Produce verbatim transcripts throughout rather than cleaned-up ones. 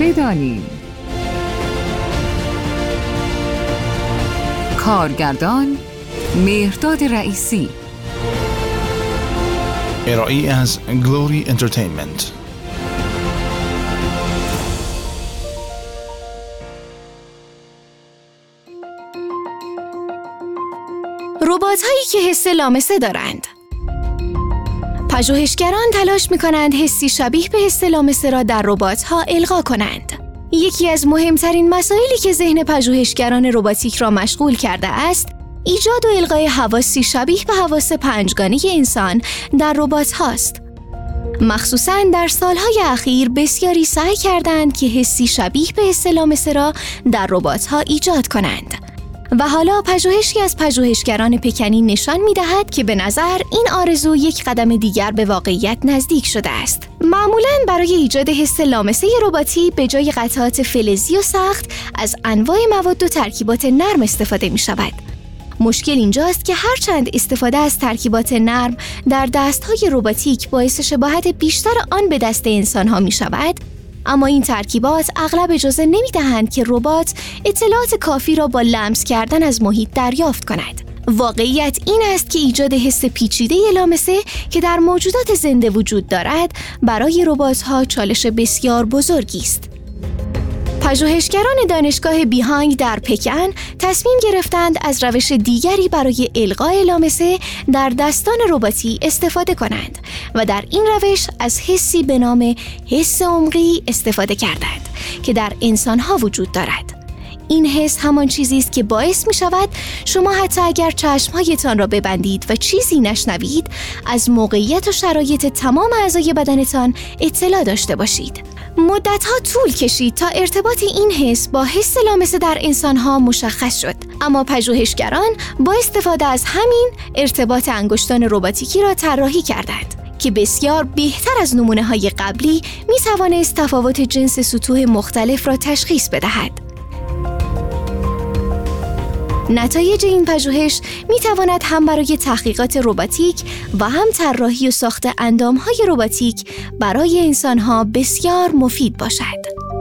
بدانیم. کارگردان مهرداد رئیسی، ارائه از گلوری انترتینمنت. ربات‌هایی که حس لامسه دارند. پژوهشگران تلاش می‌کنند حسی شبیه به حس لامسه را در ربات‌ها القا کنند. یکی از مهمترین مسائلی که ذهن پژوهشگران رباتیک را مشغول کرده است، ایجاد و القای حواسی شبیه به حواس پنجگانه انسان در ربات‌هاست. مخصوصاً در سالهای اخیر بسیاری سعی کردند که حسی شبیه به حس لامسه را در ربات‌ها ایجاد کنند. و حالا پژوهشی از پژوهشگران پکنی نشان می‌دهد که به نظر این آرزو یک قدم دیگر به واقعیت نزدیک شده است. معمولاً برای ایجاد حس لامسه رباتی به جای قطعات فلزی و سخت از انواع مواد و ترکیبات نرم استفاده می‌شود. مشکل اینجاست که هرچند استفاده از ترکیبات نرم در دست‌های رباتیک باعث شباهت بیشتر آن به دست انسان‌ها می‌شود، اما این ترکیبات اغلب اجازه نمی‌دهند که ربات اطلاعات کافی را با لمس کردن از محیط دریافت کند. واقعیت این است که ایجاد حس پیچیده لامسه که در موجودات زنده وجود دارد برای ربات‌ها چالش بسیار بزرگی است. پژوهشگران دانشگاه بیهانگ در پکن تصمیم گرفتند از روش دیگری برای القای لامسه در دستان رباتی استفاده کنند و در این روش از حسی به نام حس عمقی استفاده کردند که در انسان‌ها وجود دارد. این حس همان چیزی است که باعث می شود شما حتی اگر چشمهایتان را ببندید و چیزی نشنوید، از موقعیت و شرایط تمام اعضای بدنتان اطلاع داشته باشید. مدتها طول کشید تا ارتباط این حس با حس لامسه در انسانها مشخص شد، اما پژوهشگران با استفاده از همین ارتباط انگشتان رباتیکی را طراحی کردند که بسیار بهتر از نمونه‌های قبلی می توانست تفاوت جنس سطوح مختلف را تشخیص بدهد. نتایج این پژوهش می تواند هم برای تحقیقات رباتیک و هم طراحی و ساخت اندام‌های رباتیک برای انسان‌ها بسیار مفید باشد.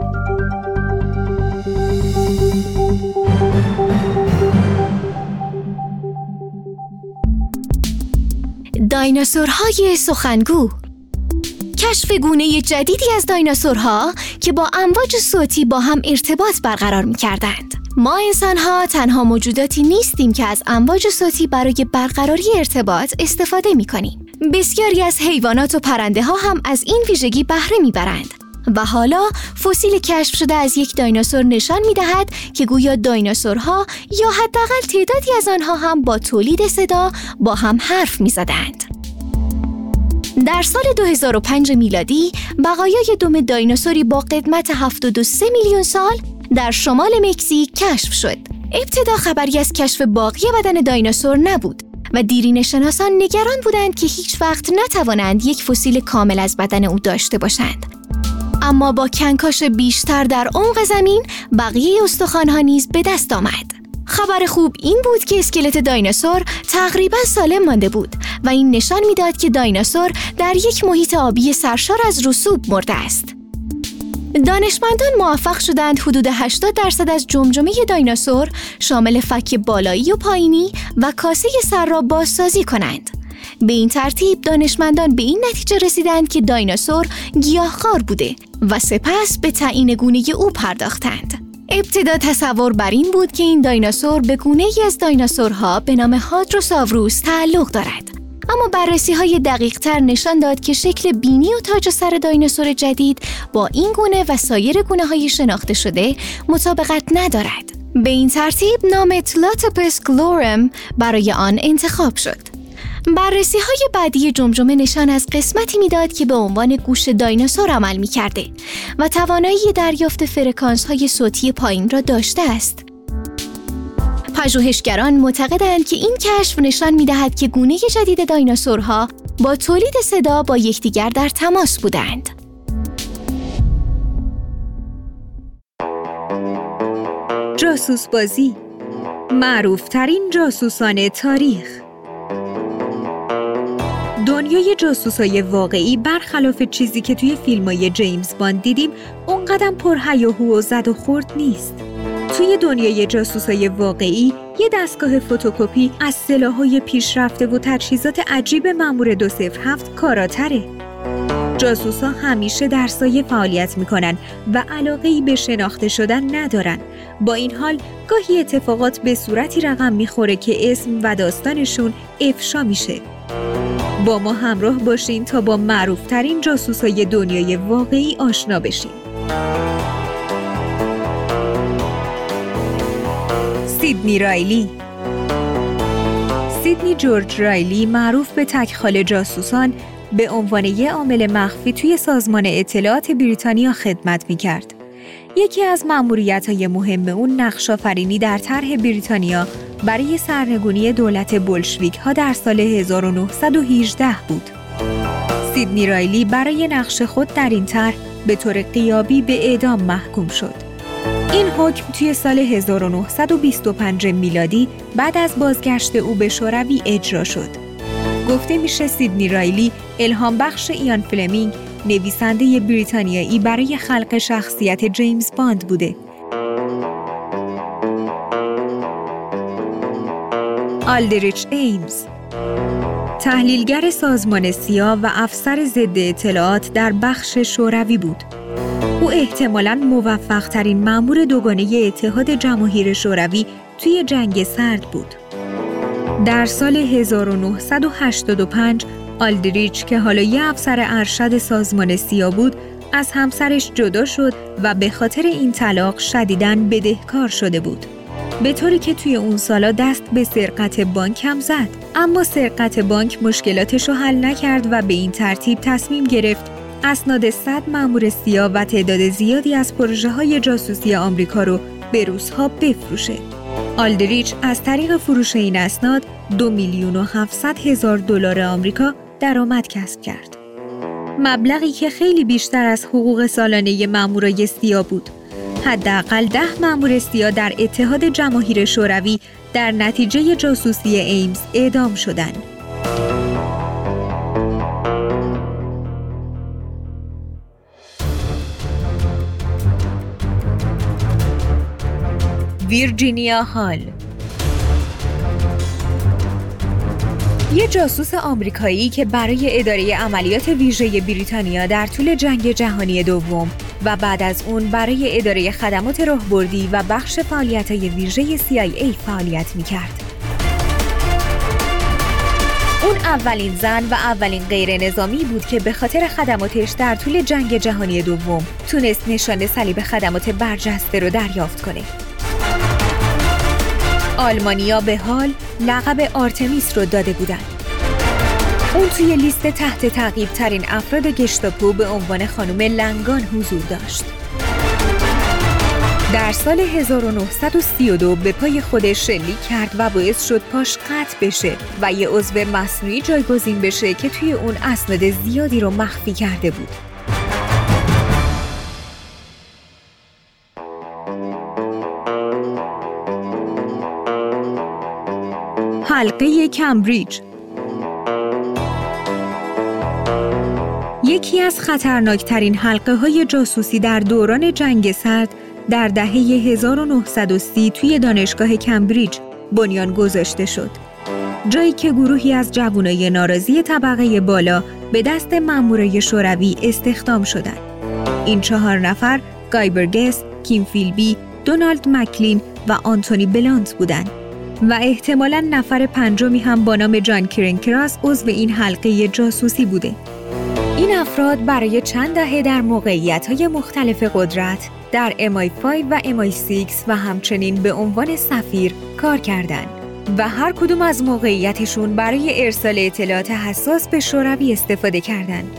دایناسورهای سخنگو. کشف گونه جدیدی از دایناسورها که با امواج صوتی با هم ارتباط برقرار می‌کردند. ما انسان‌ها تنها موجوداتی نیستیم که از امواج صوتی برای برقراری ارتباط استفاده می‌کنیم. بسیاری از حیوانات و پرنده‌ها هم از این ویژگی بهره می‌برند. و حالا فسیل کشف شده از یک دایناسور نشان می‌دهد که گویا دایناسورها یا حداقل تعدادی از آنها هم با تولید صدا با هم حرف می‌زدند. در سال دو هزار و پنج میلادی بقایای دم دایناسوری با قدمت هفتاد و سه میلیون سال در شمال مکزیک کشف شد. ابتدا خبری از کشف باقی بدن دایناسور نبود و دیرینه‌شناسان نگران بودند که هیچ وقت نتوانند یک فسیل کامل از بدن او داشته باشند. اما با کنکاش بیشتر در عمق زمین بقیه استخوان‌ها نیز به دست آمد. خبر خوب این بود که اسکلت دایناسور تقریباً سالم مانده بود و این نشان می‌داد که دایناسور در یک محیط آبی سرشار از رسوب مرده است. دانشمندان موفق شدند حدود هشتاد درصد از جمجمه دایناسور شامل فک بالایی و پایینی و کاسه سر را بازسازی کنند. به این ترتیب دانشمندان به این نتیجه رسیدند که دایناسور گیاهخوار بوده و سپس به تعیین گونه او پرداختند. ابتدا تصور بر این بود که این دایناسور به گونه‌ای از دایناسورها به نام هادروساوروس تعلق دارد. اما بررسی‌های دقیق‌تر نشان داد که شکل بینی و تاج سر دایناسور جدید با این گونه و سایر گونه‌های شناخته شده مطابقت ندارد. به این ترتیب نام تلاتوپس گلورم برای آن انتخاب شد. بررسی‌های بعدی جمجمه نشان از قسمتی می‌داد که به عنوان گوش دایناسور عمل می‌کرده و توانایی دریافت فرکانس‌های صوتی پایین را داشته است. پژوهشگران معتقدند که این کشف نشان می‌دهد که گونه جدید دایناسورها با تولید صدا با یکدیگر در تماس بودند. جاسوس بازی، معروف ترین جاسوسان تاریخ. دنیای جاسوسای واقعی برخلاف چیزی که توی فیلمای جیمز باند دیدیم اونقدر پر هیاهو و زد و خورد نیست. توی دنیای جاسوسای واقعی یه دستگاه فتوکپی از سلاح‌های پیشرفته و تجهیزات عجیب مأمور دو صفر هفت کاراتره. جاسوسا همیشه در سایه فعالیت میکنن و علاقه‌ای به شناخته شدن ندارن. با این حال گاهی اتفاقات به صورتی رقم میخوره که اسم و داستانشون افشا میشه. با ما همراه باشین تا با معروف‌ترین جاسوسای دنیای واقعی آشنا بشین. سیدنی رایلی. سیدنی جورج رایلی، معروف به تک‌خال جاسوسان، به عنوان یک عامل مخفی توی سازمان اطلاعات بریتانیا خدمت می‌کرد. یکی از مأموریت‌های مهم اون نقش‌آفرینی در طرح بریتانیا برای سرنگونی دولت بولشویک‌ها در سال هزار و نهصد و هجده بود. سیدنی رایلی برای نقش خود در این طرح به طور غیابی به اعدام محکوم شد. این حکم توی سال هزار و نهصد و بیست و پنج میلادی بعد از بازگشت او به شوروی اجرا شد. گفته میشه سیدنی رایلی الهام بخش ایان فلمینگ، نویسنده بریتانیایی، برای خلق شخصیت جیمز باند بوده. آلدریچ ایمز، تحلیلگر سازمان سیا و افسر ضد اطلاعات در بخش شوروی بود. او احتمالاً موفق‌ترین مأمور دوگانه اتحاد جماهیر شوروی توی جنگ سرد بود. در سال هزار و نهصد و هشتاد و پنج آلدریچ که حالا یه افسر ارشد سازمان سیا بود، از همسرش جدا شد و به خاطر این طلاق شدیداً بدهکار شده بود. به طوری که توی اون سالا دست به سرقت بانک هم زد. اما سرقت بانک مشکلاتش رو حل نکرد و به این ترتیب تصمیم گرفت اسناد صد مأمور سیا و تعداد زیادی از پروژه‌های جاسوسی آمریکا رو به روس‌ها بفروشه. آلدریچ از طریق فروش این اسناد دو میلیون و هفتصد هزار دلار آمریکا درآمد کسب کرد. مبلغی که خیلی بیشتر از حقوق سالانه مأمورای سیا بود. حداقل ده مأمور سیا در اتحاد جماهیر شوروی در نتیجه جاسوسی ایمز اعدام شدند. ویرجینیا هال، یه جاسوس آمریکایی که برای اداره عملیات ویژه بریتانیا در طول جنگ جهانی دوم و بعد از اون برای اداره خدمات راهبردی و بخش فعالیت‌های ویژه سی آی ای فعالیت می‌کرد. اون اولین زن و اولین غیر نظامی بود که به خاطر خدماتش در طول جنگ جهانی دوم تونست نشان صلیب خدمات برجسته رو دریافت کنه. آلمانیا به حال لقب آرتمیس رو داده بودن. اون توی لیست تحت تعقیب ترین افراد گشتاپو به عنوان خانم لنگان حضور داشت. در سال هزار و نهصد و سی و دو به پای خودش شلیک کرد و باعث شد پاش قطع بشه و یه عضو مصنوعی جایگزین بشه که توی اون اسناد زیادی رو مخفی کرده بود. حلقه کمبریج، یکی از خطرناکترین حلقه‌های جاسوسی در دوران جنگ سرد در دهه هزار و نهصد و سی توی دانشگاه کمبریج بنیان گذاشته شد. جایی که گروهی از جوانای ناراضی طبقه بالا به دست مأمورای شوروی استخدام شدند. این چهار نفر گای برگس، کیم فیلبی، دونالد مکلین و آنتونی بلانت بودند. و احتمالاً نفر پنجمی هم با نام جان کرینکراس عضو این حلقه جاسوسی بوده. این افراد برای چند دهه در موقعیت‌های مختلف قدرت در ام آی پنج و ام آی شش و همچنین به عنوان سفیر کار کردند و هر کدوم از موقعیتشون برای ارسال اطلاعات حساس به شوروی استفاده کردند.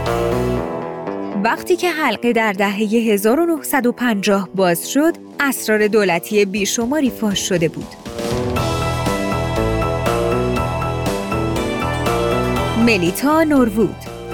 وقتی که حلقه در دهه هزار و نهصد و پنجاه باز شد، اسرار دولتی بیشماری فاش شده بود. ملیتا نوروود،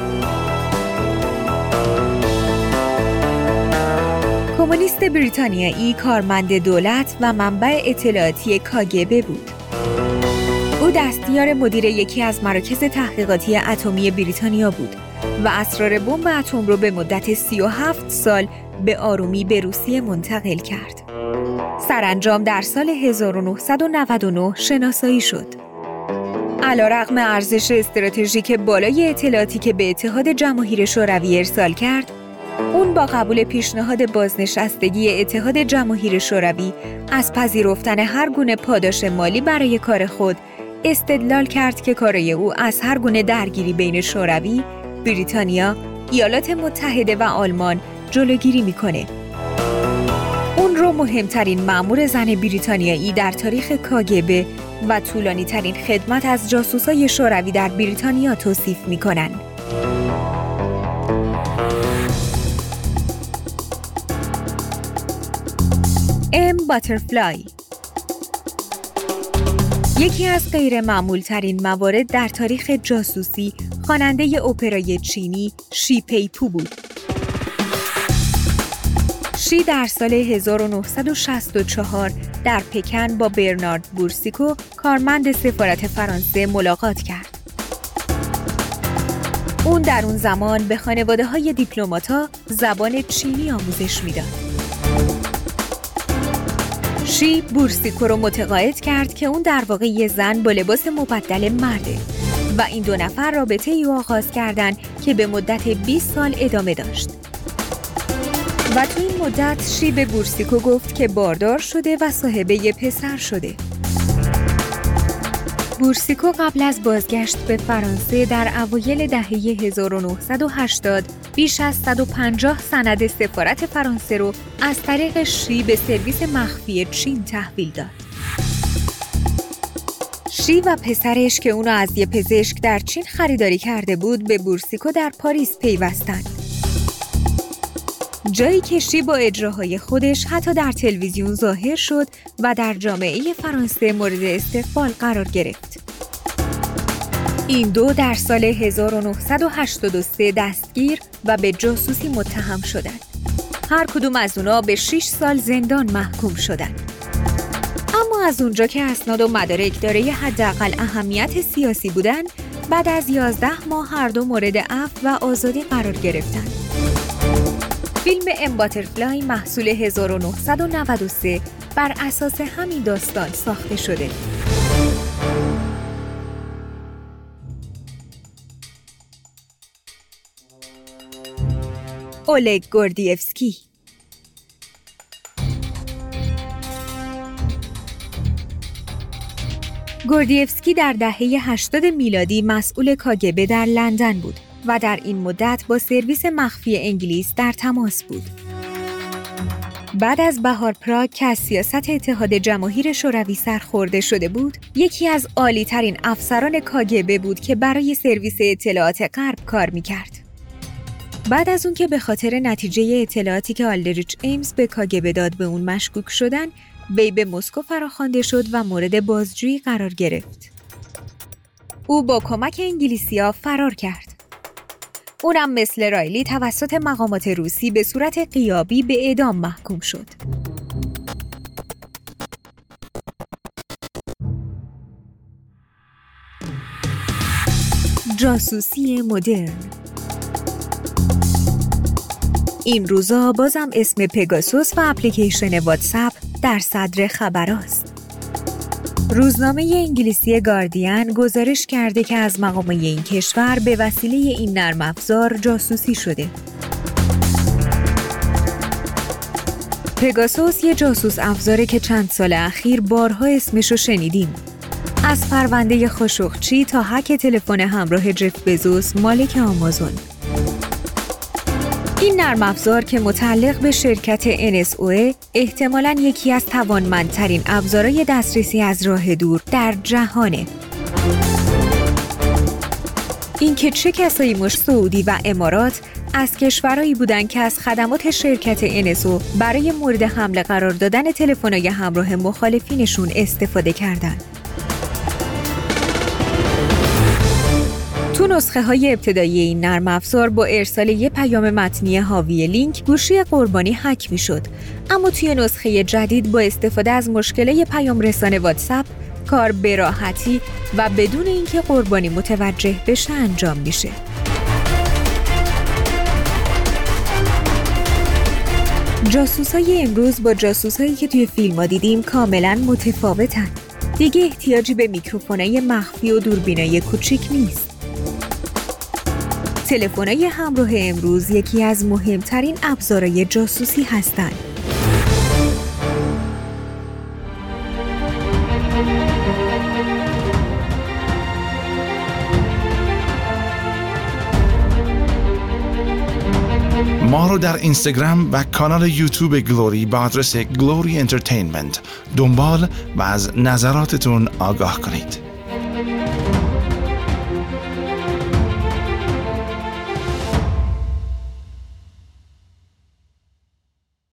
کمونیست بریتانیایی، کارمند دولت و منبع اطلاعاتی کاگبه بود. او دستیار مدیر یکی از مراکز تحقیقاتی اتمی بریتانیا بود و اسرار بمب اتم رو به مدت سی و هفت سال به آرومی به روسیه منتقل کرد. سرانجام در سال هزار و نهصد و نود و نه شناسایی شد. علیرغم ارزش استراتژیک بالای اطلاعاتی که به اتحاد جماهیر شوروی ارسال کرد، اون با قبول پیشنهاد بازنشستگی اتحاد جماهیر شوروی از پذیرفتن هر گونه پاداش مالی برای کار خود استدلال کرد که کارای او از هر گونه درگیری بین شوروی، بریتانیا، ایالات متحده و آلمان جلوگیری میکنه. اون رو مهمترین مأمور زن بریتانیایی در تاریخ کاگبه و طولانی ترین خدمت از جاسوسای شوروی در بریتانیا توصیف میکنن. ام باترفلای یکی از غیر معمول ترین موارد در تاریخ جاسوسی خواننده اپرای چینی شی پیپو بود. شی در سال هزار و نهصد و شصت و چهار در پکن با برنارد بورسیکو کارمند سفارت فرانسه ملاقات کرد. اون در اون زمان به خانواده‌های دیپلمات‌ها زبان چینی آموزش میداد. شی بورسیکو رو متقاعد کرد که اون در واقع یه زن با لباس مبدل مرده و این دو نفر رابطه‌ای آغاز کردن که به مدت بیست سال ادامه داشت. و تو این مدت شی به بورسیکو گفت که باردار شده و صاحب یه پسر شده. بورسیکو قبل از بازگشت به فرانسه در اوایل دهه هزار و نهصد و هشتاد بیش از صد و پنجاه سند سفارت فرانسه رو از طریق شی به سرویس مخفی چین تحویل داد. شی و پسرش که اونو از یه پزشک در چین خریداری کرده بود به بورسیکو در پاریس پیوستند. جایی که شی با اجراهای خودش حتی در تلویزیون ظاهر شد و در جامعه فرانسه مورد استقبال قرار گرفت. این دو در سال هزار و نهصد و هشتاد و سه دستگیر و به جاسوسی متهم شدند. هر کدوم از اونا به شش سال زندان محکوم شدند. اما از اونجا که اسناد و مدارک دارای حداقل اهمیت سیاسی بودند، بعد از یازده ماه هر دو مورد عفو و آزادی قرار گرفتند. فیلم ام باترفلای محصول هزار و نهصد و نود و سه بر اساس همین داستان ساخته شده. اولگ گوردیفسکی گوردیفسکی در دهه هشتاد میلادی مسئول کاگبه در لندن بود و در این مدت با سرویس مخفی انگلیس در تماس بود. بعد از بهار پراگ که از سیاست اتحاد جماهیر شوروی سرخورده شده بود، یکی از عالی ترین افسران کاگبه بود که برای سرویس اطلاعات غرب کار میکرد. بعد از اون که به خاطر نتیجه اطلاعاتی که آلدریچ ایمز به کاگبه داد به اون مشکوک شدن، وی به مسکو فراخوانده شد و مورد بازجویی قرار گرفت. او با کمک انگلیسی‌ها فرار کرد. اونم مثل رایلی توسط مقامات روسی به صورت غیابی به اعدام محکوم شد. جاسوسی مدرن. این روزا بازم اسم پگاسوس و اپلیکیشن واتساپ در صدر خبراست. روزنامه انگلیسی گاردین گزارش کرده که از مقامات این کشور به وسیله این نرم افزار جاسوسی شده. پگاسوس یه جاسوس افزاره که چند سال اخیر بارها اسمشو شنیدیم. از پرونده خاشقچی تا هک تلفن همراه جف بزوس مالک آمازون. این نرم افزار که متعلق به شرکت ان اس او احتمالاً یکی از توانمندترین ابزارهای دسترسی از راه دور در جهانه. این که چه کسایی مش سعودی و امارات از کشورهایی بودن که از خدمات شرکت ان اس او برای مورد حمله قرار دادن تلفن‌های همراه مخالفینشون استفاده کردن. تو نسخه های ابتدایی این نرم افزار با ارسال یه پیام متنی حاوی لینک گوشی قربانی هک میشد، اما توی نسخه جدید با استفاده از مشکل پیام رسان واتساپ کار به راحتی و بدون اینکه قربانی متوجه بشه انجام میشه. جاسوسای امروز با جاسوسایی که توی فیلم‌ها دیدیم کاملاً متفاوتن. دیگه احتیاجی به میکروفونای مخفی و دوربینای کوچیک نیست. تلفن‌های همراه امروز یکی از مهمترین ابزارهای جاسوسی هستند. ما رو در اینستاگرام و کانال یوتیوب گلوری با آدرس گلوری انترتینمنت دنبال و از نظراتتون آگاه کنید.